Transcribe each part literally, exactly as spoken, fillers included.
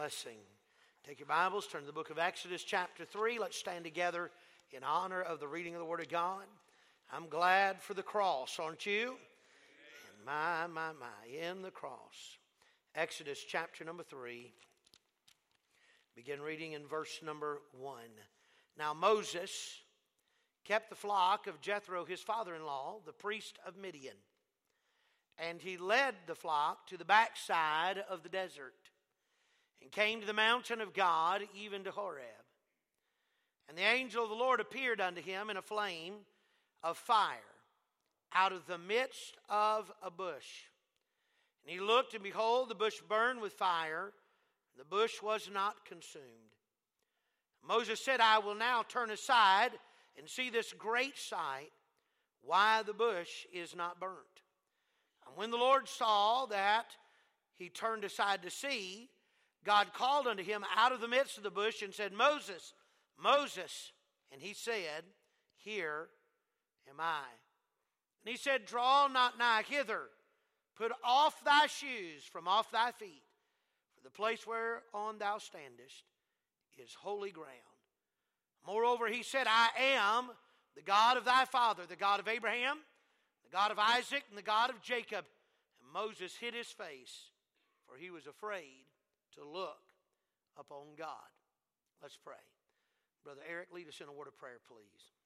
Blessing. Take your Bibles, turn to the book of Exodus chapter three. Let's stand together in honor of the reading of the Word of God. I'm glad for the cross, aren't you? And my, my, my, in the cross. Exodus chapter number three. Begin reading in verse number one. Now Moses kept the flock of Jethro, his father-in-law, the priest of Midian. And he led the flock to the backside of the desert, and came to the mountain of God, even to Horeb. And the angel of the Lord appeared unto him in a flame of fire out of the midst of a bush. And he looked, and behold, the bush burned with fire. The bush was not consumed. Moses said, I will now turn aside and see this great sight, why the bush is not burnt. And when the Lord saw that he turned aside to see, God called unto him out of the midst of the bush and said, Moses, Moses. And he said, Here am I. And he said, Draw not nigh hither. Put off thy shoes from off thy feet. For the place whereon thou standest is holy ground. Moreover, he said, I am the God of thy father, the God of Abraham, the God of Isaac, and the God of Jacob. And Moses hid his face, for he was afraid to look upon God. Let's pray. Brother Eric, lead us in a word of prayer, please.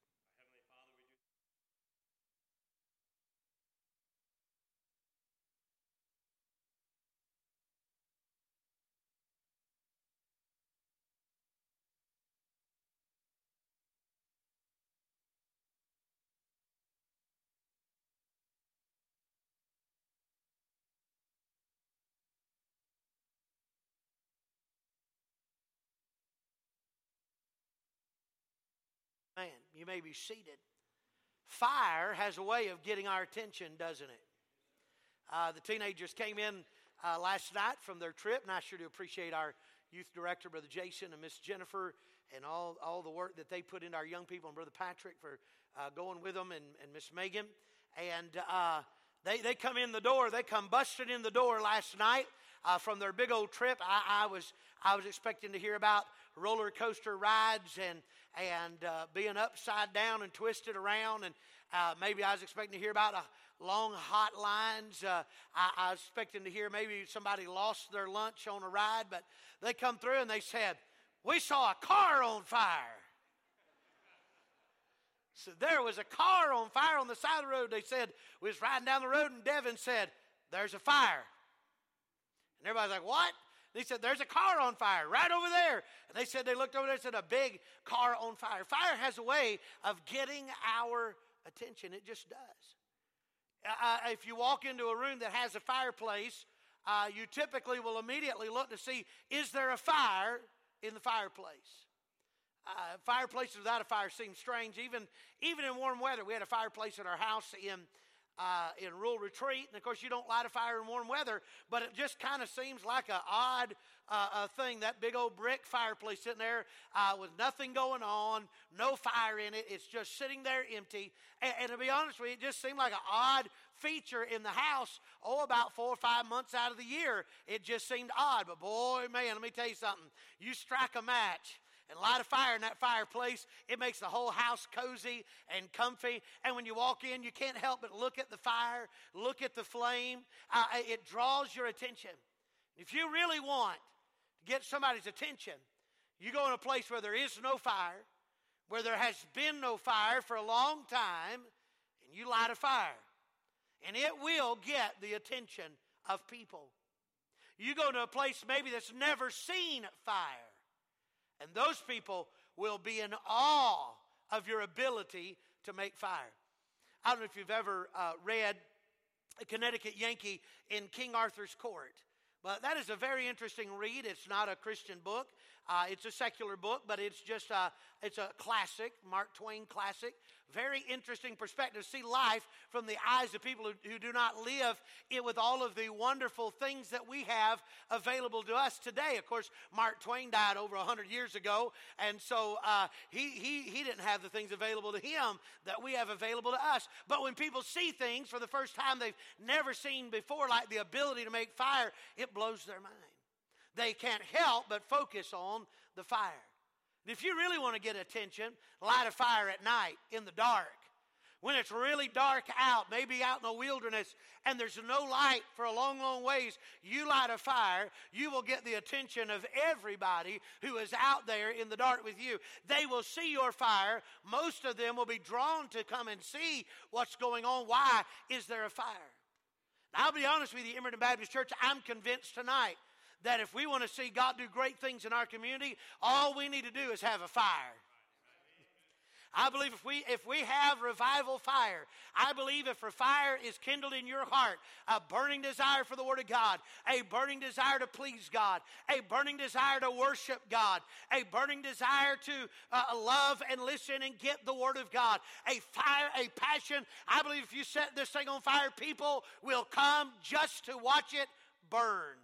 Man, you may be seated. Fire has a way of getting our attention, doesn't it? Uh, the teenagers came in uh, last night from their trip, and I sure do appreciate our youth director, Brother Jason, and Miss Jennifer, and all, all the work that they put into our young people, and Brother Patrick for uh, going with them, and, and Miss Megan. And uh, they, they come in the door. They come busting in the door last night uh, from their big old trip. I, I was I was expecting to hear about roller coaster rides and and uh, being upside down and twisted around, and uh, maybe I was expecting to hear about a long hot lines. Uh, I, I was expecting to hear maybe somebody lost their lunch on a ride, but they come through and they said, we saw a car on fire. So there was a car on fire on the side of the road. They said, we was riding down the road, and Devin said, there's a fire. And everybody's like, what? They said, there's a car on fire right over there. And they said, they looked over there and said, a big car on fire. Fire has a way of getting our attention. It just does. Uh, if you walk into a room that has a fireplace, uh, you typically will immediately look to see, is there a fire in the fireplace? Uh, fireplaces without a fire seem strange. Even, even in warm weather, we had a fireplace at our house in Uh, in rural retreat, and of course you don't light a fire in warm weather, but it just kind of seems like an odd uh, uh, thing, that big old brick fireplace sitting there uh, with nothing going on, no fire in it. It's just sitting there empty, and, and to be honest with you, it just seemed like an odd feature in the house. Oh, about four or five months out of the year, it just seemed odd. But boy, man, let me tell you something. You strike a match and light a fire in that fireplace, it makes the whole house cozy and comfy. And when you walk in, you can't help but look at the fire, look at the flame. Uh, it draws your attention. If you really want to get somebody's attention, you go in a place where there is no fire, where there has been no fire for a long time, and you light a fire. And it will get the attention of people. You go to a place maybe that's never seen fire, and those people will be in awe of your ability to make fire. I don't know if you've ever uh, read A Connecticut Yankee in King Arthur's Court. But that is a very interesting read. It's not a Christian book. Uh, it's a secular book, but it's just a, it's a classic, Mark Twain classic. Very interesting perspective. See life from the eyes of people who, who do not live it with all of the wonderful things that we have available to us today. Of course, Mark Twain died over one hundred years ago, and so uh, he, he, he didn't have the things available to him that we have available to us. But when people see things for the first time they've never seen before, like the ability to make fire, it blows their mind. they can't help but focus on the fire. And if you really want to get attention, light a fire at night in the dark. When it's really dark out, maybe out in the wilderness, and there's no light for a long, long ways, you light a fire, you will get the attention of everybody who is out there in the dark with you. They will see your fire. Most of them will be drawn to come and see what's going on. Why is there a fire? Now, I'll be honest with you, Emerton Baptist Church, I'm convinced tonight that if we want to see God do great things in our community, all we need to do is have a fire. I believe if we if we have revival fire, I believe if a fire is kindled in your heart, a burning desire for the Word of God, a burning desire to please God, a burning desire to worship God, a burning desire to uh, love and listen and get the Word of God, a fire, a passion, I believe if you set this thing on fire, people will come just to watch it burn.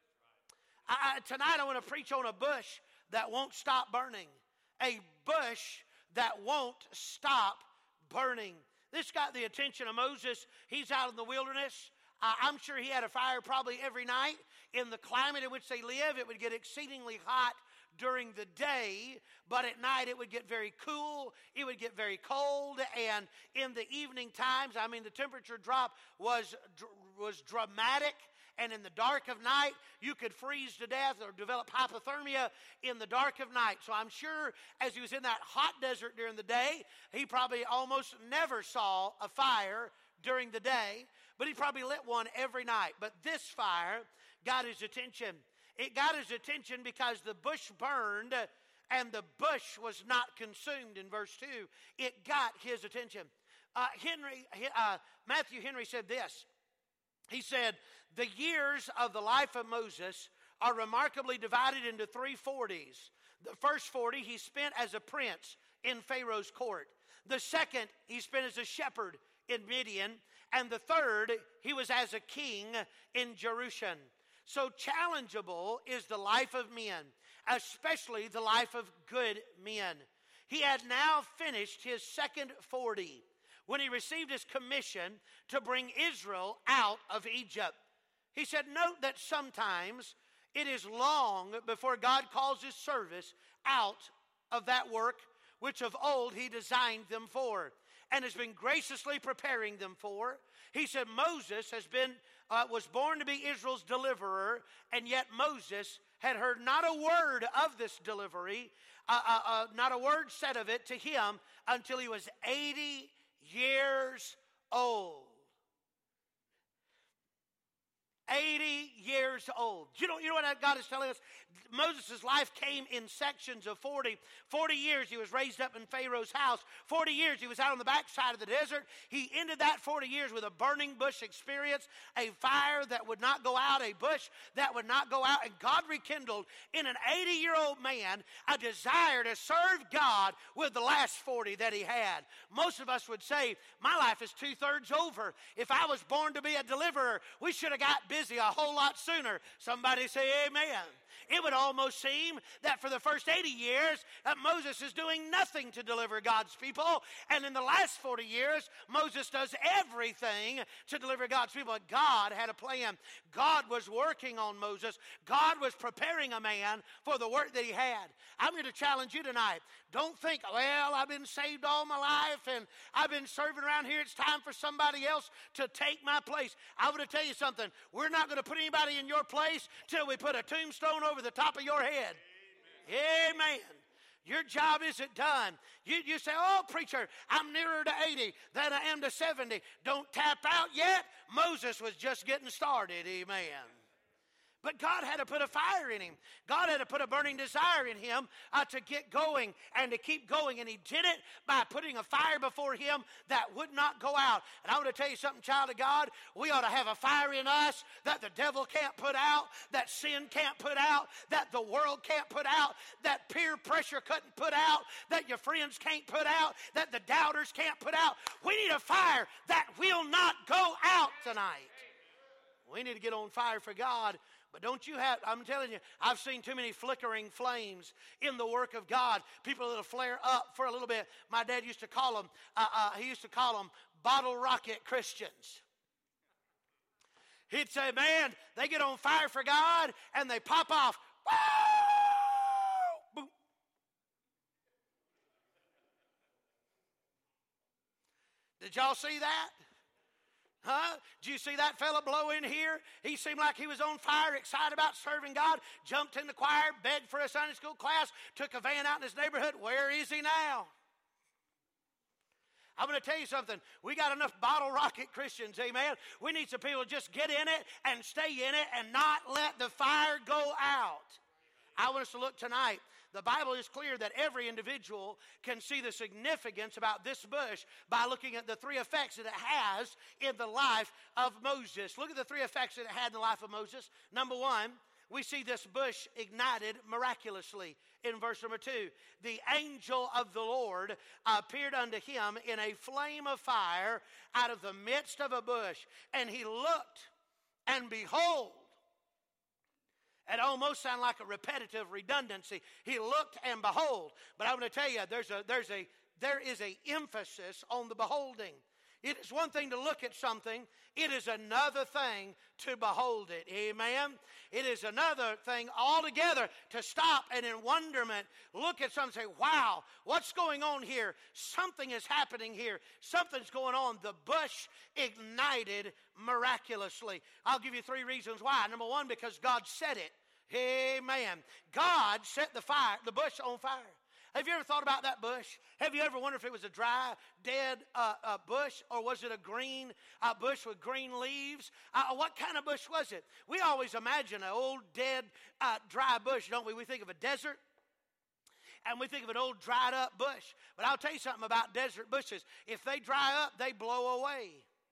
I, tonight I want to preach on a bush that won't stop burning. A bush that won't stop burning. This got the attention of Moses. He's out in the wilderness. Uh, I'm sure he had a fire probably every night. In the climate in which they live, it would get exceedingly hot during the day, but at night it would get very cool, it would get very cold, and in the evening times, I mean, the temperature drop was, was dramatic. And in the dark of night, you could freeze to death or develop hypothermia in the dark of night. So I'm sure as he was in that hot desert during the day, he probably almost never saw a fire during the day, but he probably lit one every night. But this fire got his attention. It got his attention because the bush burned and the bush was not consumed in verse two. It got his attention. Uh, Henry, uh, Matthew Henry said this. He said, the years of the life of Moses are remarkably divided into three forties. The first forty he spent as a prince in Pharaoh's court. The second he spent as a shepherd in Midian. And the third he was as a king in Jerusalem. So challengeable is the life of men, especially the life of good men. He had now finished his second forty when he received his commission to bring Israel out of Egypt. He said, note that sometimes it is long before God calls his service out of that work which of old he designed them for and has been graciously preparing them for. He said Moses has been uh, was born to be Israel's deliverer, and yet Moses had heard not a word of this delivery, uh, uh, uh, not a word said of it to him until he was eighty years old. eighty years old. You know, you know what God is telling us? Moses' life came in sections of forty. forty years he was raised up in Pharaoh's house. forty years he was out on the backside of the desert. He ended that forty years with a burning bush experience, a fire that would not go out, a bush that would not go out. And God rekindled in an eighty-year-old man a desire to serve God with the last forty that he had. Most of us would say, my life is two-thirds over. If I was born to be a deliverer, we should have got busy a whole lot sooner. Somebody say amen. It would almost seem that for the first eighty years, that Moses is doing nothing to deliver God's people. And in the last forty years, Moses does everything to deliver God's people. But God had a plan. God was working on Moses. God was preparing a man for the work that he had. I'm going to challenge you tonight. Don't think, well, I've been saved all my life and I've been serving around here. It's time for somebody else to take my place. I want to tell you something. We're not going to put anybody in your place till we put a tombstone over the top of your head. Amen. Amen. Your job isn't done. You, you say, oh, preacher, I'm nearer to eighty than I am to seventy. Don't tap out yet. Moses was just getting started. Amen. But God had to put a fire in him. God had to put a burning desire in him uh, to get going and to keep going. And he did it by putting a fire before him that would not go out. And I want to tell you something, child of God. We ought to have a fire in us that the devil can't put out, that sin can't put out, that the world can't put out, that peer pressure couldn't put out, that your friends can't put out, that the doubters can't put out. We need a fire that will not go out tonight. We need to get on fire for God. But don't you have, I'm telling you, I've seen too many flickering flames in the work of God. People that'll flare up for a little bit. My dad used to call them, uh, uh, he used to call them bottle rocket Christians. He'd say, man, they get on fire for God and they pop off Woo! Boom. Did y'all see that? Huh? Did you see that fella blow in here? He seemed like he was on fire, excited about serving God, jumped in the choir, begged for a Sunday school class, took a van out in his neighborhood. Where is he now? I'm going to tell you something. We got enough bottle rocket Christians, amen? We need some people to just get in it and stay in it and not let the fire go out. I want us to look tonight. The Bible is clear that every individual can see the significance about this bush by looking at the three effects that it has in the life of Moses. Look at the three effects that it had in the life of Moses. Number one, we see this bush ignited miraculously in verse number two. The angel of the Lord appeared unto him in a flame of fire out of the midst of a bush. And he looked, and behold, it almost sounded like a repetitive redundancy. He looked and behold. But I'm going to tell you, there's a, there's a, there is a emphasis on the beholding. It is one thing to look at something. It is another thing to behold it. Amen? It is another thing altogether to stop and in wonderment look at something and say, wow, what's going on here? Something is happening here. Something's going on. The bush ignited miraculously. I'll give you three reasons why. Number one, because God set it. Amen. God set the fire, the bush on fire. Have you ever thought about that bush? Have you ever wondered if it was a dry, dead uh, uh, bush, or was it a green uh, bush with green leaves? Uh, what kind of bush was it? We always imagine an old, dead, uh, dry bush, don't we? We think of a desert, and we think of an old, dried-up bush. But I'll tell you something about desert bushes. If they dry up, they blow away.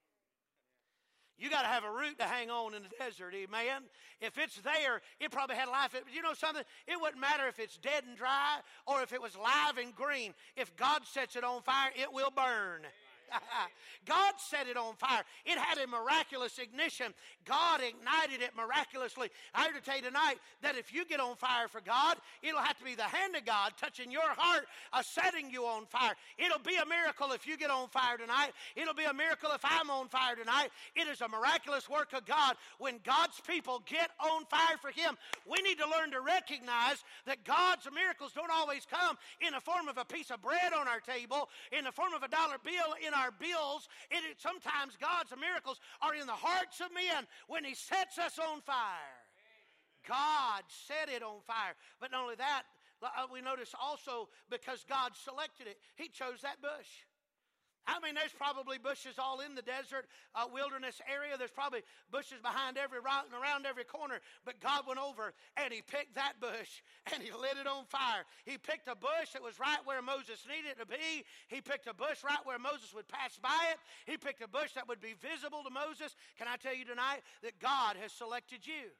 You got to have a root to hang on in the desert, amen? If it's there, it probably had life. You know something? It wouldn't matter if it's dead and dry or if it was live and green. If God sets it on fire, it will burn. God set it on fire. It had a miraculous ignition. God ignited it miraculously. I heard to tell you tonight that if you get on fire for God, it'll have to be the hand of God touching your heart, uh, setting you on fire. It'll be a miracle if you get on fire tonight. It'll be a miracle if I'm on fire tonight. It is a miraculous work of God when God's people get on fire for Him. We need to learn to recognize that God's miracles don't always come in the form of a piece of bread on our table, in the form of a dollar bill in our bills. It is, sometimes God's miracles are in the hearts of men when He sets us on fire. God set it on fire. But not only that, we notice also because God selected it, He chose that bush. I mean, there's probably bushes all in the desert uh, wilderness area. There's probably bushes behind every rock and around every corner. But God went over and He picked that bush and He lit it on fire. He picked a bush that was right where Moses needed it to be. He picked a bush right where Moses would pass by it. He picked a bush that would be visible to Moses. Can I tell you tonight that God has selected you?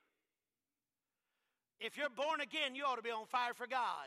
If you're born again, you ought to be on fire for God.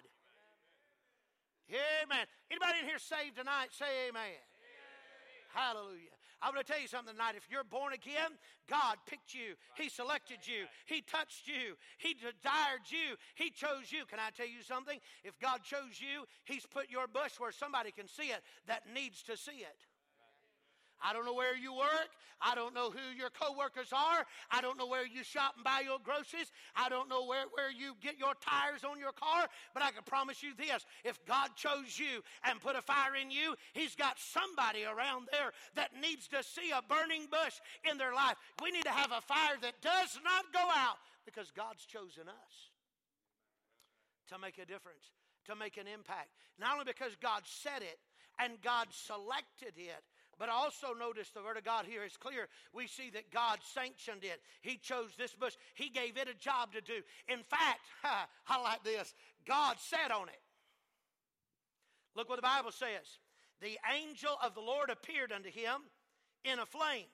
Amen. Anybody in here saved tonight, say amen. Hallelujah. I'm going to tell you something tonight. If you're born again, God picked you. He selected you. He touched you. He desired you. He chose you. Can I tell you something? If God chose you, He's put your bush where somebody can see it that needs to see it. I don't know where you work. I don't know who your co-workers are. I don't know where you shop and buy your groceries. I don't know where, where you get your tires on your car. But I can promise you this. If God chose you and put a fire in you, He's got somebody around there that needs to see a burning bush in their life. We need to have a fire that does not go out because God's chosen us to make a difference, to make an impact. Not only because God said it and God selected it, but also notice the Word of God here is clear. We see that God sanctioned it. He chose this bush. He gave it a job to do. In fact, I like this. God sat on it. Look what the Bible says. The angel of the Lord appeared unto him in a flame.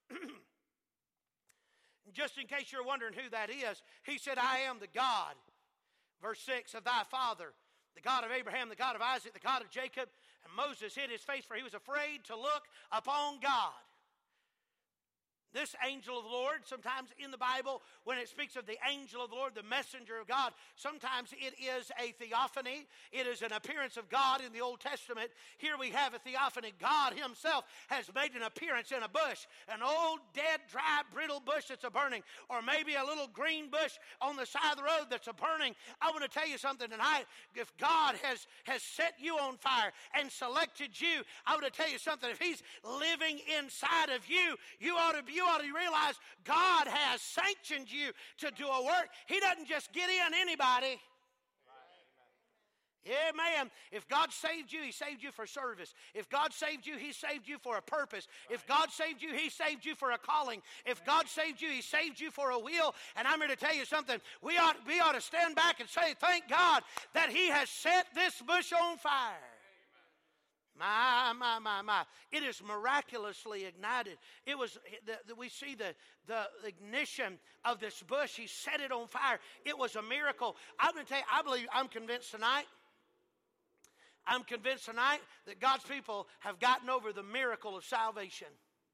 Just in case you're wondering who that is, He said, I am the God, verse six, of thy father, the God of Abraham, the God of Isaac, the God of Jacob. And Moses hid his face, for he was afraid to look upon God. This angel of the Lord, sometimes in the Bible, when it speaks of the angel of the Lord, the messenger of God, sometimes it is a theophany. It is an appearance of God in the Old Testament. Here we have a theophany. God himself has made an appearance in a bush, an old, dead, dry, brittle bush that's a burning, or maybe a little green bush on the side of the road that's a burning. I want to tell you something tonight. If God has, has set you on fire and selected you, I want to tell you something. If he's living inside of you, you ought to be You ought to realize God has sanctioned you to do a work. He doesn't just get in anybody. Amen. If God saved you, he saved you for service. If God saved you, he saved you for a purpose. If God saved you, he saved you for a calling. If God saved you, he saved you for a will. And I'm here to tell you something. We ought, we ought to stand back and say, thank God that he has set this bush on fire. My, my, my, my. It is miraculously ignited. It was, the, the, we see the, the ignition of this bush. He set it on fire. It was a miracle. I'm going to tell you, I believe, I'm convinced tonight, I'm convinced tonight that God's people have gotten over the miracle of salvation.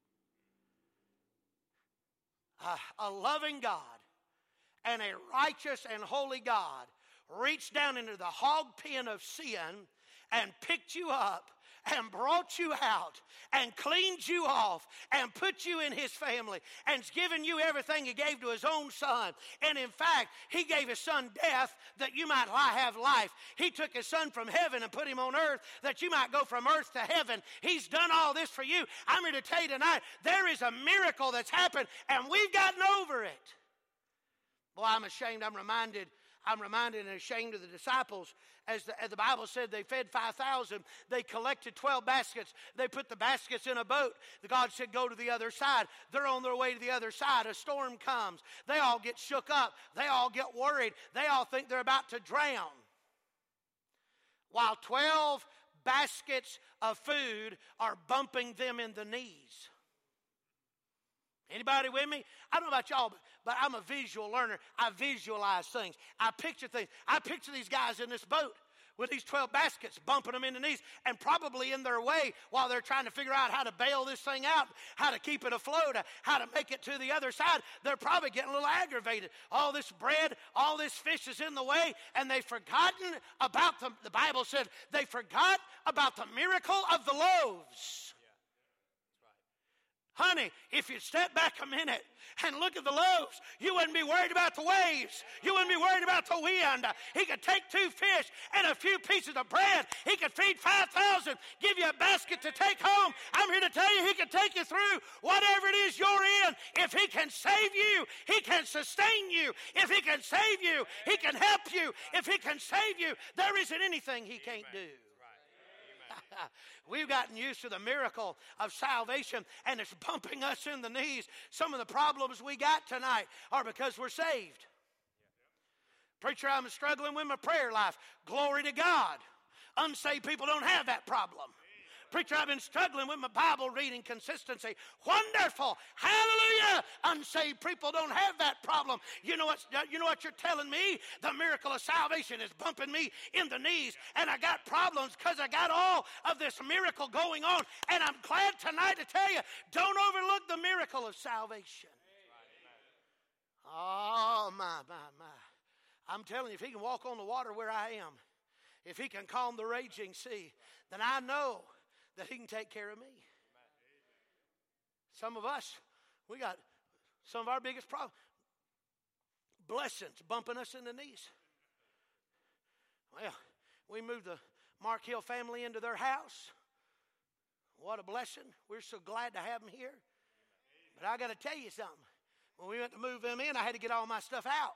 Uh, a loving God and a righteous and holy God reached down into the hog pen of sin and picked you up and brought you out and cleaned you off and put you in his family and's given you everything he gave to his own son. And in fact, he gave his son death that you might have life. He took his son from heaven and put him on earth that you might go from earth to heaven. He's done all this for you. I'm here to tell you tonight, there is a miracle that's happened and we've gotten over it. Boy, I'm ashamed. I'm reminded I'm reminded and ashamed of the disciples. As the, as the Bible said, they fed five thousand. They collected twelve baskets. They put the baskets in a boat. The God said, go to the other side. They're on their way to the other side. A storm comes. They all get shook up. They all get worried. They all think they're about to drown. While twelve baskets of food are bumping them in the knees. Anybody with me? I don't know about y'all, but, but I'm a visual learner. I visualize things. I picture things. I picture these guys in this boat with these twelve baskets bumping them in the knees and probably in their way while they're trying to figure out how to bail this thing out, how to keep it afloat, how to make it to the other side. They're probably getting a little aggravated. All this bread, all this fish is in the way, and they've forgotten about the, the Bible said, they forgot about the miracle of the loaves. Honey, if you step back a minute and look at the loaves, you wouldn't be worried about the waves. You wouldn't be worried about the wind. He could take two fish and a few pieces of bread. He could feed five thousand, give you a basket to take home. I'm here to tell you, he can take you through whatever it is you're in. If he can save you, he can sustain you. If he can save you, he can help you. If he can save you, there isn't anything he can't do. We've gotten used to the miracle of salvation, and it's bumping us in the knees. Some of the problems we got tonight are because we're saved. Preacher, I'm struggling with my prayer life. Glory to God. Unsaved people don't have that problem. Preacher, I've been struggling with my Bible reading consistency. Wonderful. Hallelujah. Unsaved people don't have that problem. You know what, you know what you're telling me? The miracle of salvation is bumping me in the knees. And I got problems because I got all of this miracle going on. And I'm glad tonight to tell you, don't overlook the miracle of salvation. Oh, my, my, my. I'm telling you, if he can walk on the water where I am, if he can calm the raging sea, then I know that he can take care of me. Some of us, we got some of our biggest problems. Blessings bumping us in the knees. Well, we moved the Mark Hill family into their house. What a blessing. We're so glad to have them here. But I got to tell you something. When we went to move them in, I had to get all my stuff out.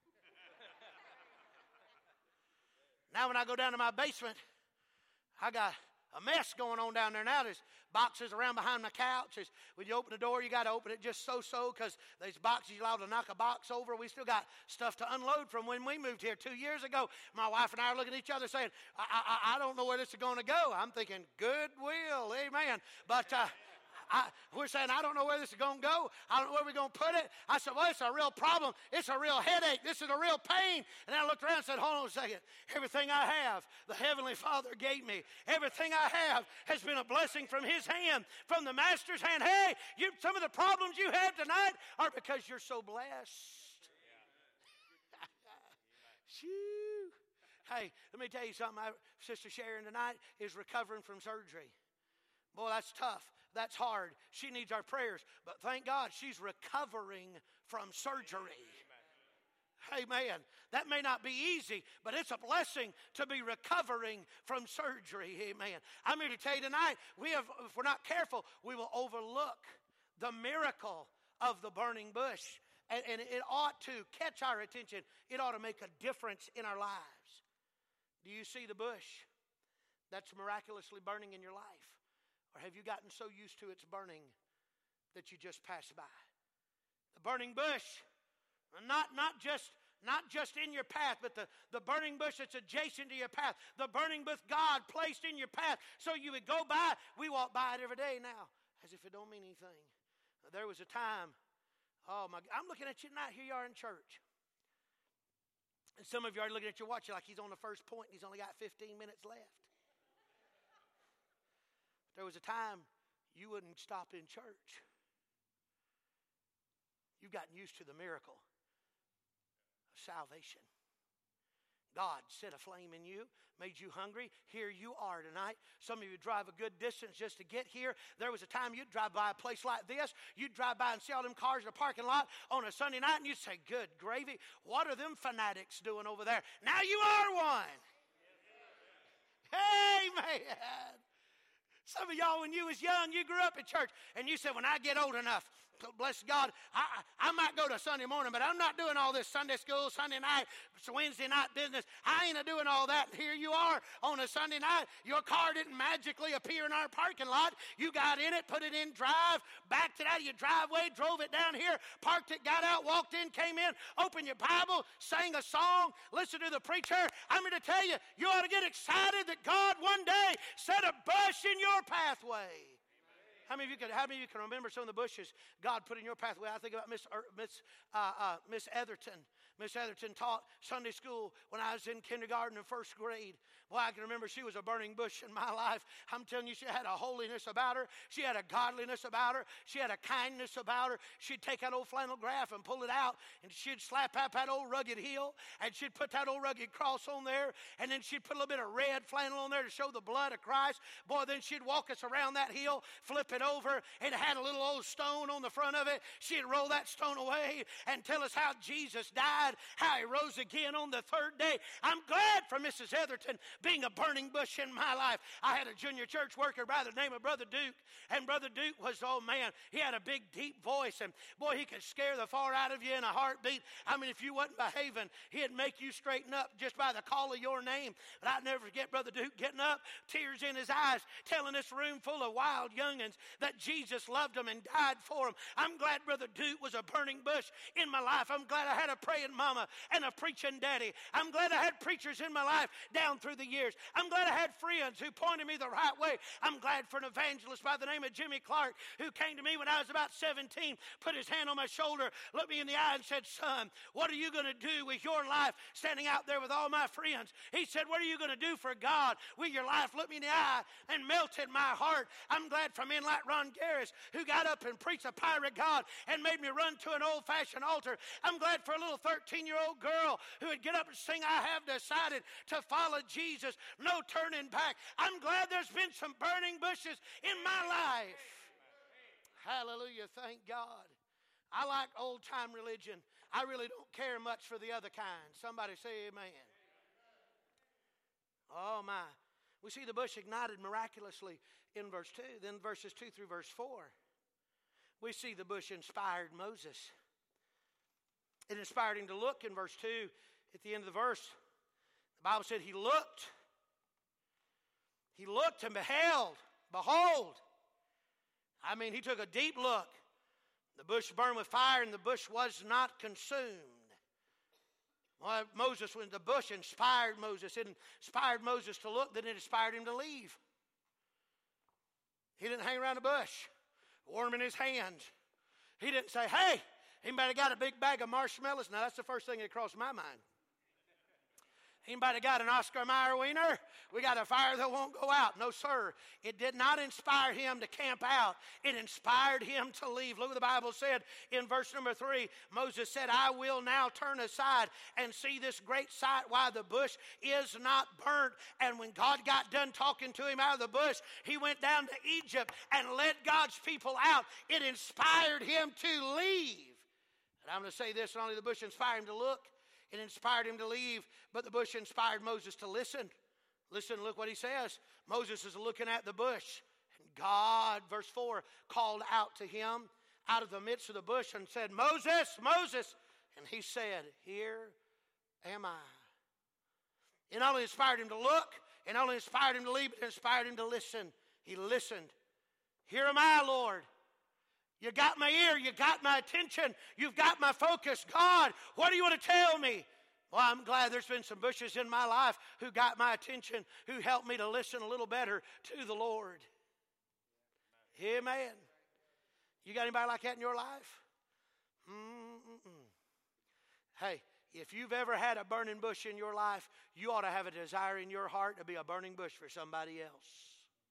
Now when I go down to my basement, I got a mess going on down there now. There's boxes around behind my couch. There's, when you open the door, you got to open it just so-so because there's boxes you're allowed to knock a box over. We still got stuff to unload from when we moved here two years ago. My wife and I are looking at each other saying, I, I, I don't know where this is going to go. I'm thinking, goodwill, amen. But uh, I, we're saying, I don't know where this is going to go. I don't know where we're going to put it. I said, well, it's a real problem. It's a real headache. This is a real pain. And I looked around and said, hold on a second. Everything I have, the Heavenly Father gave me. Everything I have has been a blessing from His hand, from the Master's hand. Hey, you, some of the problems you have tonight are because you're so blessed. Shoo. Hey, let me tell you something. My sister Sharon tonight is recovering from surgery. Boy, that's tough. That's hard. She needs our prayers. But thank God she's recovering from surgery. Amen. That may not be easy, but it's a blessing to be recovering from surgery. Amen. I'm here to tell you tonight, we have, if we're not careful, we will overlook the miracle of the burning bush. And, and it ought to catch our attention. It ought to make a difference in our lives. Do you see the bush that's miraculously burning in your life? Or have you gotten so used to its burning that you just pass by? The burning bush, not, not, just, not just in your path, but the, the burning bush that's adjacent to your path. The burning bush God placed in your path so you would go by. We walk by it every day now as if it don't mean anything. There was a time, oh my, I'm looking at you tonight. Here you are in church. And some of you are looking at your watch like he's on the first point and he's only got fifteen minutes left. There was a time you wouldn't stop in church. You've gotten used to the miracle of salvation. God set a flame in you, made you hungry. Here you are tonight. Some of you drive a good distance just to get here. There was a time you'd drive by a place like this. You'd drive by and see all them cars in a parking lot on a Sunday night, and you'd say, good gravy, what are them fanatics doing over there? Now you are one. Amen. Some of y'all, when you was young, you grew up in church, and you said, when I get old enough, bless God, I, I might go to Sunday morning, but I'm not doing all this Sunday school, Sunday night, Wednesday night business. I ain't doing all that. And here you are on a Sunday night. Your car didn't magically appear in our parking lot. You got in it, put it in drive, backed it out of your driveway, drove it down here, parked it, got out, walked in, came in, opened your Bible, sang a song, listened to the preacher. I'm going to tell you, you ought to get excited that God one day set a bush in your pathway. How many of you can, how many of you can remember some of the bushes God put in your pathway? I think about Miss Miss uh, uh, Miss Etherton. Miss Etherton taught Sunday school when I was in kindergarten and first grade. Boy, I can remember she was a burning bush in my life. I'm telling you, she had a holiness about her. She had a godliness about her. She had a kindness about her. She'd take that old flannel graph and pull it out, and she'd slap up that old rugged heel, and she'd put that old rugged cross on there, and then she'd put a little bit of red flannel on there to show the blood of Christ. Boy, then she'd walk us around that hill, flip it over, and it had a little old stone on the front of it. She'd roll that stone away and tell us how Jesus died, how he rose again on the third day. I'm glad for Missus Etherton being a burning bush in my life. I had a junior church worker by the name of Brother Duke, and Brother Duke was, oh man, he had a big deep voice, and boy, he could scare the far out of you in a heartbeat. I mean, if you wasn't behaving, he'd make you straighten up just by the call of your name. But I'd never forget Brother Duke getting up, tears in his eyes, telling this room full of wild youngins that Jesus loved them and died for them. I'm glad Brother Duke was a burning bush in my life. I'm glad I had a praying mama and a preaching daddy. I'm glad I had preachers in my life down through the years. I'm glad I had friends who pointed me the right way. I'm glad for an evangelist by the name of Jimmy Clark who came to me when I was about seventeen, put his hand on my shoulder, looked me in the eye and said, son, what are you going to do with your life standing out there with all my friends? He said, what are you going to do for God with your life? Looked me in the eye and melted my heart. I'm glad for men like Ron Garris who got up and preached a pirate God and made me run to an old-fashioned altar. I'm glad for a little thirteen-year-old girl who would get up and sing, I have decided to follow Jesus. No turning back. I'm glad there's been some burning bushes in my life. Hallelujah. Thank God. I like old-time religion. I really don't care much for the other kind. Somebody say amen. Oh, my. We see the bush ignited miraculously in verse two. Then verses two through verse four. We see the bush inspired Moses. It inspired him to look in verse two. At the end of the verse, the Bible said he looked. He looked and beheld. Behold. I mean, he took a deep look. The bush burned with fire, and the bush was not consumed. Well, Moses, when the bush inspired Moses, it inspired Moses to look, then it inspired him to leave. He didn't hang around the bush. warm in his hands. He didn't say, hey, anybody got a big bag of marshmallows? Now, that's the first thing that crossed my mind. Anybody got an Oscar Mayer wiener? We got a fire that won't go out. No, sir. It did not inspire him to camp out. It inspired him to leave. Look what the Bible said in verse number three. Moses said, I will now turn aside and see this great sight, why the bush is not burnt. And when God got done talking to him out of the bush, he went down to Egypt and led God's people out. It inspired him to leave. And I'm going to say this, not only the bush inspired him to look, it inspired him to leave, but the bush inspired Moses to listen. Listen, look what he says. Moses is looking at the bush. And God, verse four, called out to him out of the midst of the bush and said, Moses, Moses. And he said, here am I. It not only inspired him to look, it not only inspired him to leave, but it inspired him to listen. He listened. Here am I, Lord. You got my ear. You got my attention. You've got my focus. God, what do you want to tell me? Well, I'm glad there's been some bushes in my life who got my attention, who helped me to listen a little better to the Lord. Amen. You got anybody like that in your life? Mm-mm. Hey, if you've ever had a burning bush in your life, you ought to have a desire in your heart to be a burning bush for somebody else.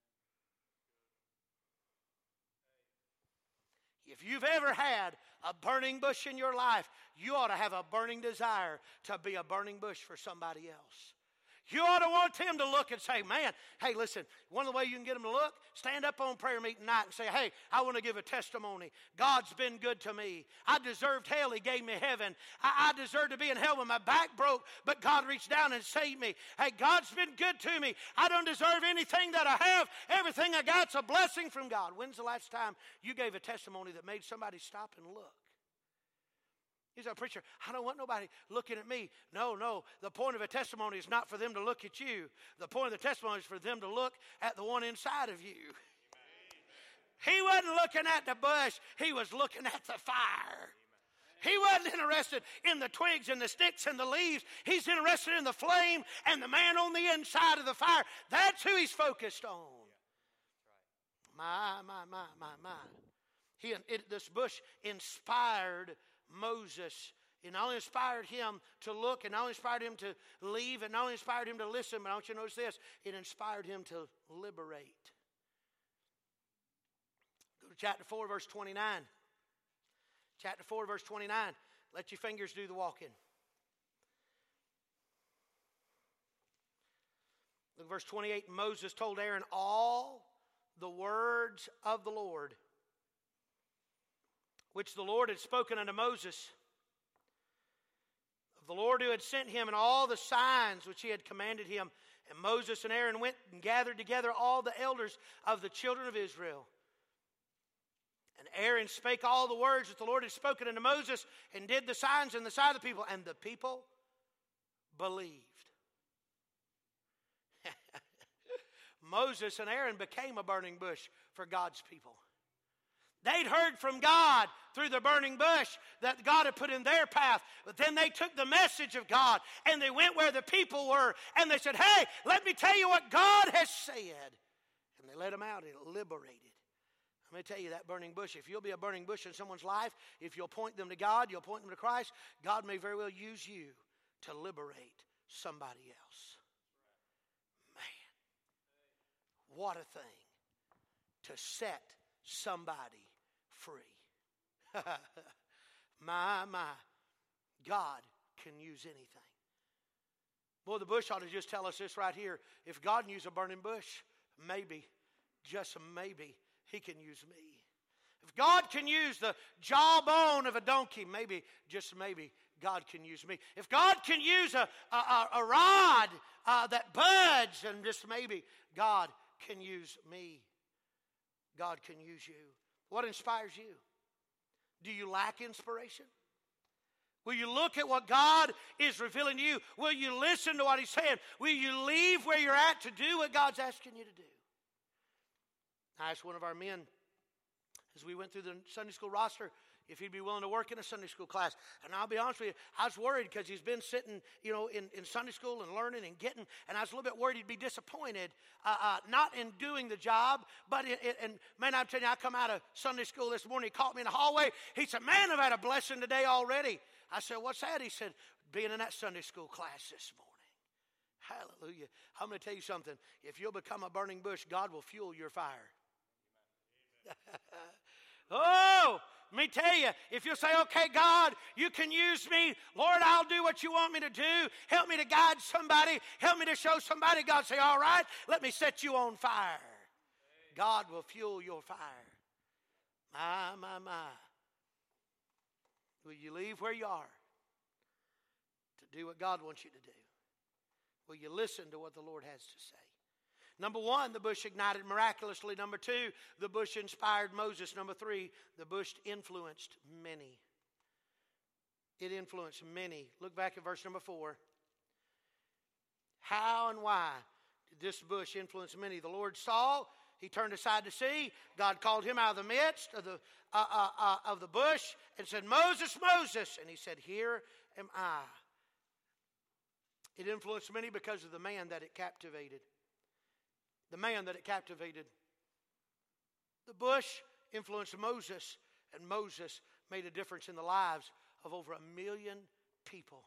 If you've ever had a burning bush in your life, you ought to have a burning desire to be a burning bush for somebody else. You ought to want them to look and say, man, hey, listen, one of the ways you can get them to look, stand up on prayer meeting night and say, hey, I want to give a testimony. God's been good to me. I deserved hell. He gave me heaven. I, I deserved to be in hell when my back broke, but God reached down and saved me. Hey, God's been good to me. I don't deserve anything that I have. Everything I got's a blessing from God. When's the last time you gave a testimony that made somebody stop and look? He's a preacher. I don't want nobody looking at me. No, no. The point of a testimony is not for them to look at you. The point of the testimony is for them to look at the one inside of you. Amen. He wasn't looking at the bush. He was looking at the fire. Amen. He wasn't interested in the twigs and the sticks and the leaves. He's interested in the flame and the man on the inside of the fire. That's who he's focused on. Yeah. Right. My, my, my, my, my. He, it, this bush inspired Moses. It not only inspired him to look, and not only inspired him to leave, and not only inspired him to listen, but I want you to notice this, it inspired him to liberate. Go to chapter four, verse twenty-nine. Chapter four, verse twenty-nine. Let your fingers do the walking. Look at verse twenty-eight. Moses told Aaron all the words of the Lord, which the Lord had spoken unto Moses, of the Lord who had sent him, and all the signs which he had commanded him. And Moses and Aaron went and gathered together all the elders of the children of Israel. And Aaron spake all the words that the Lord had spoken unto Moses, and did the signs in the sight of the people. And the people believed. Moses and Aaron became a burning bush for God's people. They'd heard from God through the burning bush that God had put in their path. But then they took the message of God and they went where the people were. And they said, hey, let me tell you what God has said. And they let them out. It liberated. I'm going to tell you that burning bush. If you'll be a burning bush in someone's life, if you'll point them to God, you'll point them to Christ, God may very well use you to liberate somebody else. Man, what a thing to set somebody free. My, my, God can use anything. Boy, the bush ought to just tell us this right here. If God can use a burning bush, maybe, just maybe, he can use me. If God can use the jawbone of a donkey, maybe, just maybe, God can use me. If God can use a, a, a rod uh, that buds, and just maybe, God can use me. God can use you. What inspires you? Do you lack inspiration? Will you look at what God is revealing to you? Will you listen to what he's saying? Will you leave where you're at to do what God's asking you to do? I asked one of our men, as we went through the Sunday school roster if he'd be willing to work in a Sunday school class. And I'll be honest with you, I was worried because he's been sitting, you know, in, in Sunday school and learning and getting, and I was a little bit worried he'd be disappointed, uh, uh, not in doing the job, but in, in, and man, I'm telling you, I come out of Sunday school this morning, he caught me in the hallway. He said, man, I've had a blessing today already. I said, what's that? He said, being in that Sunday school class this morning. Hallelujah. I'm going to tell you something. If you'll become a burning bush, God will fuel your fire. Oh, let me tell you, if you'll say, okay, God, you can use me. Lord, I'll do what you want me to do. Help me to guide somebody. Help me to show somebody. God say, all right, let me set you on fire. God will fuel your fire. My, my, my. Will you leave where you are to do what God wants you to do? Will you listen to what the Lord has to say? Number one, the bush ignited miraculously. Number two, the bush inspired Moses. Number three, the bush influenced many. It influenced many. Look back at verse number four. How and why did this bush influence many? The Lord saw, he turned aside to see. God called him out of the midst of the, uh, uh, uh, of the bush and said, Moses, Moses. And he said, here am I. It influenced many because of the man that it captivated. The man that it captivated. The bush influenced Moses, and Moses made a difference in the lives of over a million people.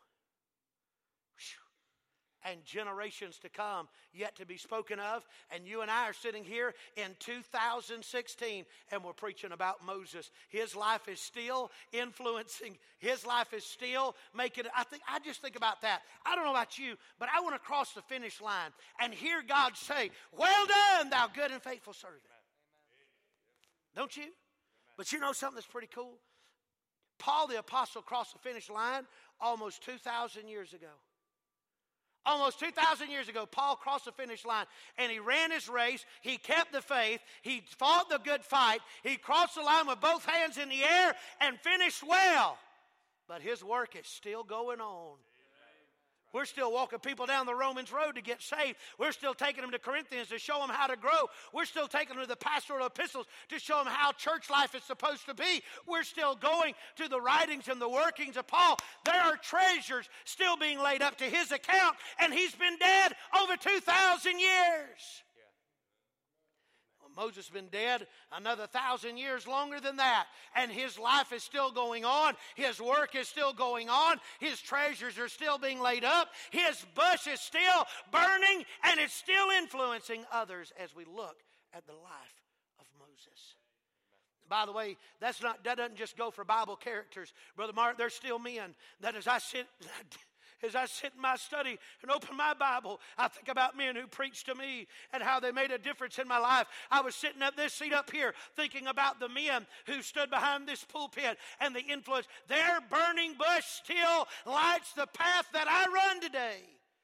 Whew. And generations to come, yet to be spoken of. And you and I are sitting here in two thousand sixteen, and we're preaching about Moses. His life is still influencing. His life is still making it. I think I just think about that. I don't know about you, but I want to cross the finish line and hear God say, well done, thou good and faithful servant. Don't you? But you know something that's pretty cool? Paul the apostle crossed the finish line almost two thousand years ago. Almost two thousand years ago, Paul crossed the finish line and he ran his race. He kept the faith. He fought the good fight. He crossed the line with both hands in the air and finished well. But his work is still going on. We're still walking people down the Romans road to get saved. We're still taking them to Corinthians to show them how to grow. We're still taking them to the pastoral epistles to show them how church life is supposed to be. We're still going to the writings and the workings of Paul. There are treasures still being laid up to his account, and he's been dead over two thousand years. Moses has been dead another thousand years longer than that. And his life is still going on. His work is still going on. His treasures are still being laid up. His bush is still burning, and it's still influencing others as we look at the life of Moses. By the way, that's not that doesn't just go for Bible characters. Brother Mark, there's still men that as I sit... As I sit in my study and open my Bible, I think about men who preached to me and how they made a difference in my life. I was sitting at this seat up here thinking about the men who stood behind this pulpit and the influence. Their burning bush still lights the path that I run today.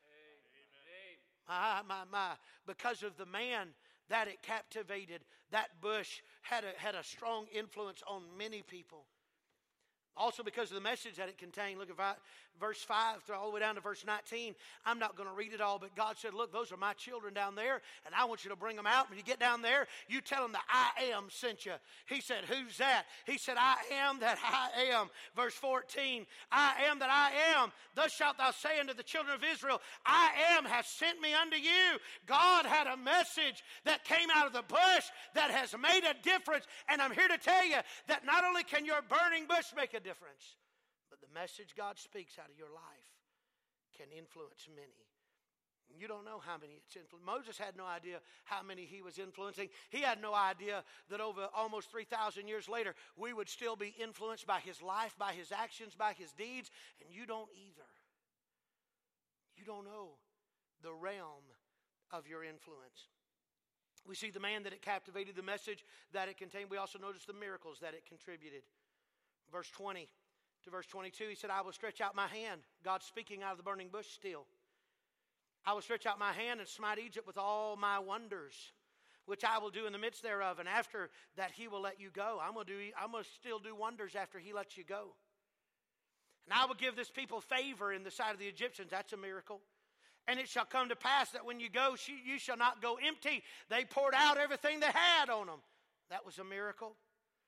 Amen. My, my, my. Because of the man that it captivated, that bush had a, had a strong influence on many people. Also because of the message that it contained. Look at verse five all the way down to verse nineteen. I'm not going to read it all, but God said, look, those are my children down there, and I want you to bring them out. When you get down there, you tell them that I am sent you. He said, who's that? He said, I am that I am. Verse fourteen, I am that I am. Thus shalt thou say unto the children of Israel, I am has sent me unto you. God had a message that came out of the bush that has made a difference. And I'm here to tell you that not only can your burning bush make a difference, but the message God speaks out of your life can influence many. You don't know how many it's influenced. Moses had no idea how many he was influencing. He had no idea that over almost three thousand years later, we would still be influenced by his life, by his actions, by his deeds. And you don't either. You don't know the realm of your influence. We see the man that it captivated, the message that it contained. We also notice the miracles that it contributed. Verse twenty to verse twenty-two, he said, I will stretch out my hand. God speaking out of the burning bush still. I will stretch out my hand and smite Egypt with all my wonders, which I will do in the midst thereof. And after that, he will let you go. I'm going to do, I'm going to still do wonders after he lets you go. And I will give this people favor in the sight of the Egyptians. That's a miracle. And it shall come to pass that when you go, you shall not go empty. They poured out everything they had on them. That was a miracle.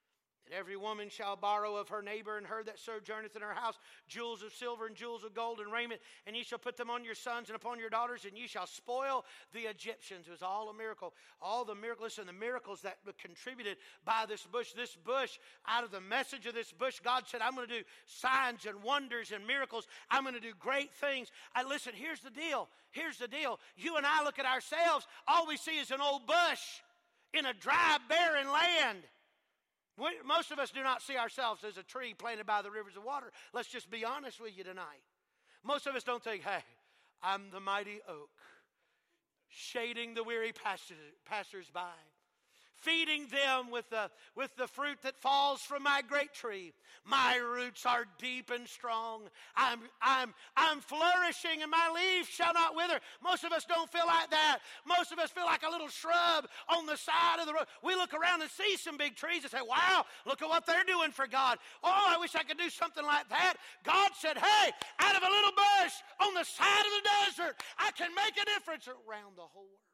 And every woman shall borrow of her neighbor and her that sojourneth in her house jewels of silver and jewels of gold and raiment, and ye shall put them on your sons and upon your daughters, and ye shall spoil the Egyptians. It was all a miracle. All the miracles and the miracles that were contributed by this bush. This bush, out of the message of this bush, God said, I'm going to do signs and wonders and miracles. I'm going to do great things. I listen, here's the deal. Here's the deal. You and I look at ourselves, all we see is an old bush in a dry, barren land. We, most of us do not see ourselves as a tree planted by the rivers of water. Let's just be honest with you tonight. Most of us don't think, hey, I'm the mighty oak, shading the weary passers-by, feeding them with the, with the fruit that falls from my great tree. My roots are deep and strong. I'm, I'm, I'm flourishing and my leaves shall not wither. Most of us don't feel like that. Most of us feel like a little shrub on the side of the road. We look around and see some big trees and say, wow, look at what they're doing for God. Oh, I wish I could do something like that. God said, hey, out of a little bush on the side of the desert, I can make a difference around the whole world.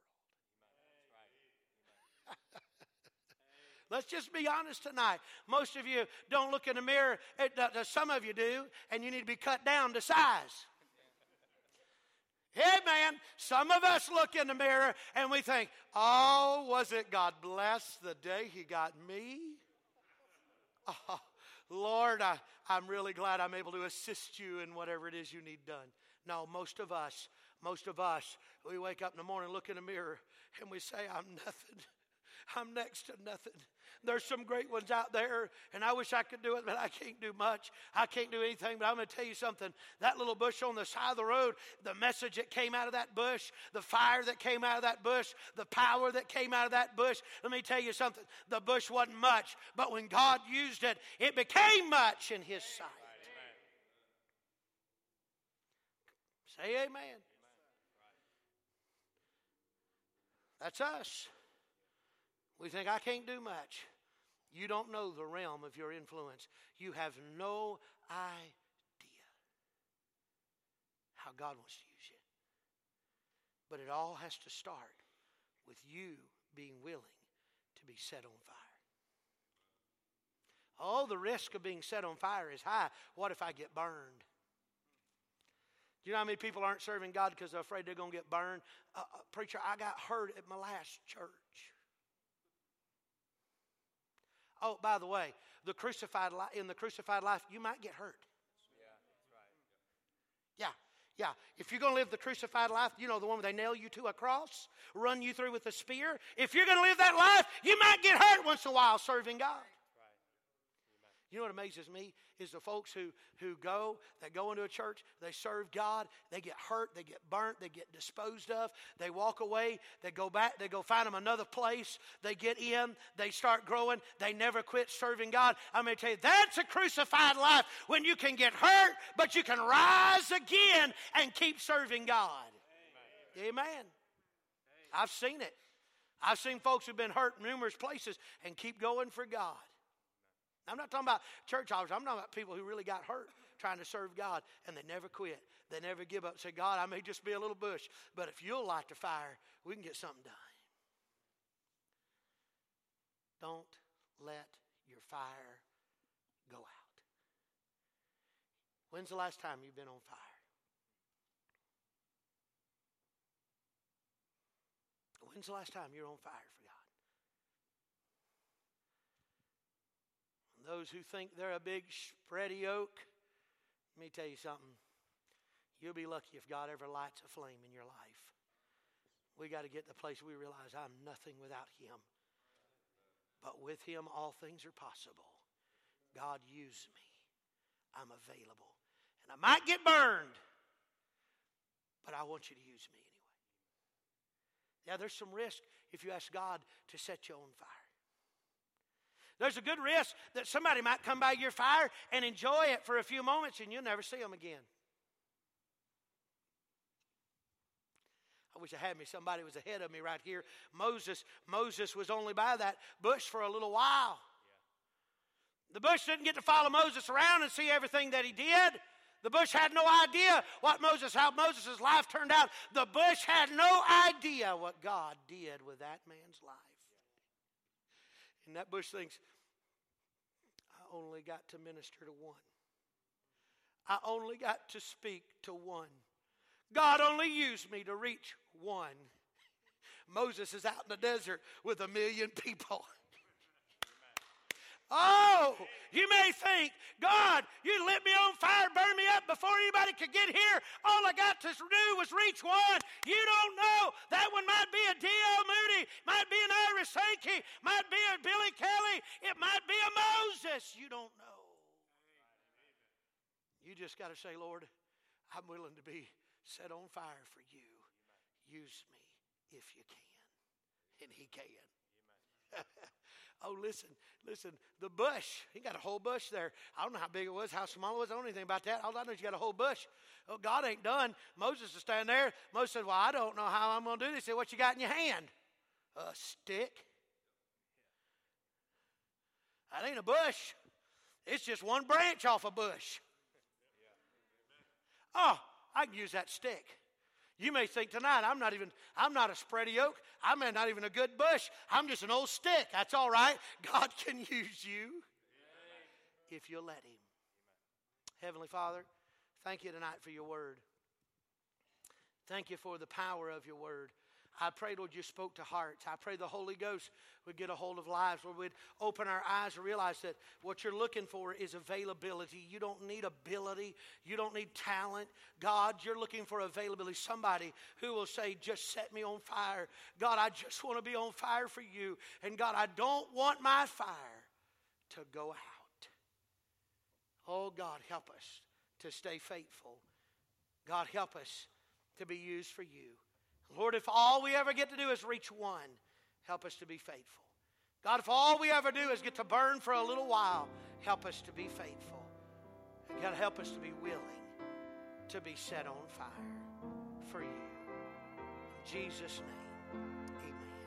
Let's just be honest tonight. Most of you don't look in the mirror. Some of you do, and you need to be cut down to size. Hey, man, some of us look in the mirror and we think, oh, was it God bless the day he got me? Oh, Lord, I, I'm really glad I'm able to assist you in whatever it is you need done. No, most of us, most of us, we wake up in the morning, look in the mirror, and we say, I'm nothing. I'm next to nothing. There's some great ones out there, and I wish I could do it, but I can't do much. I can't do anything, but I'm going to tell you something. That little bush on the side of the road, the message that came out of that bush, the fire that came out of that bush, the power that came out of that bush, let me tell you something. The bush wasn't much, but when God used it, it became much in his sight. Say amen. That's us. We think, I can't do much. You don't know the realm of your influence. You have no idea how God wants to use you. But it all has to start with you being willing to be set on fire. Oh, the risk of being set on fire is high. What if I get burned? Do you know how many people aren't serving God because they're afraid they're going to get burned? Uh, uh, preacher, I got hurt at my last church. Oh, by the way, the crucified li- in the crucified life, you might get hurt. Yeah, that's right. Yeah, yeah. If you're going to live the crucified life, you know, the one where they nail you to a cross, run you through with a spear. If you're going to live that life, you might get hurt once in a while serving God. You know what amazes me is the folks who, who go, they go into a church, they serve God, they get hurt, they get burnt, they get disposed of, they walk away, they go back, they go find them another place, they get in, they start growing, they never quit serving God. I'm going to tell you, that's a crucified life when you can get hurt, but you can rise again and keep serving God. Amen. Amen. I've seen it. I've seen folks who've been hurt in numerous places and keep going for God. I'm not talking about church hoppers. I'm talking about people who really got hurt trying to serve God, and they never quit. They never give up. Say, God, I may just be a little bush, but if you'll light the fire, we can get something done. Don't let your fire go out. When's the last time you've been on fire? When's the last time you're on fire for God? Those who think they're a big spready oak, let me tell you something. You'll be lucky if God ever lights a flame in your life. We got to get to the place we realize I'm nothing without Him. But with Him, all things are possible. God, use me. I'm available. And I might get burned, but I want you to use me anyway. Yeah, there's some risk if you ask God to set you on fire. There's a good risk that somebody might come by your fire and enjoy it for a few moments and you'll never see them again. I wish I had me somebody who was ahead of me right here. Moses, Moses was only by that bush for a little while. The bush didn't get to follow Moses around and see everything that he did. The bush had no idea what Moses, how Moses' life turned out. The bush had no idea what God did with that man's life. And that bush thinks, I only got to minister to one. I only got to speak to one. God only used me to reach one. Moses is out in the desert with a million people. Oh, you may think, God, you lit me on fire, burned me up before anybody could get here. All I got to do was reach one. You don't know. That one might be a D L Moody, might be an Ira Sankey, might be a Billy Kelly, it might be a Moses. You don't know. You just got to say, Lord, I'm willing to be set on fire for you. Use me if you can. And he can. Oh, listen, listen, the bush, he got a whole bush there. I don't know how big it was, how small it was. I don't know anything about that. All I know is you got a whole bush. Oh, God ain't done. Moses is standing there. Moses said, well, I don't know how I'm going to do this. He said, what you got in your hand? A stick. That ain't a bush. It's just one branch off a bush. Oh, I can use that stick. You may think tonight, I'm not even, I'm not a spready oak. I'm not even a good bush. I'm just an old stick. That's all right. God can use you if you let him. Heavenly Father, thank you tonight for your word. Thank you for the power of your word. I pray, Lord, you spoke to hearts. I pray the Holy Ghost would get a hold of lives, Lord, we'd open our eyes and realize that what you're looking for is availability. You don't need ability. You don't need talent. God, you're looking for availability. Somebody who will say, just set me on fire. God, I just want to be on fire for you. And God, I don't want my fire to go out. Oh, God, help us to stay faithful. God, help us to be used for you. Lord, if all we ever get to do is reach one, help us to be faithful. God, if all we ever do is get to burn for a little while, help us to be faithful. And God, help us to be willing to be set on fire for you. In Jesus' name, amen.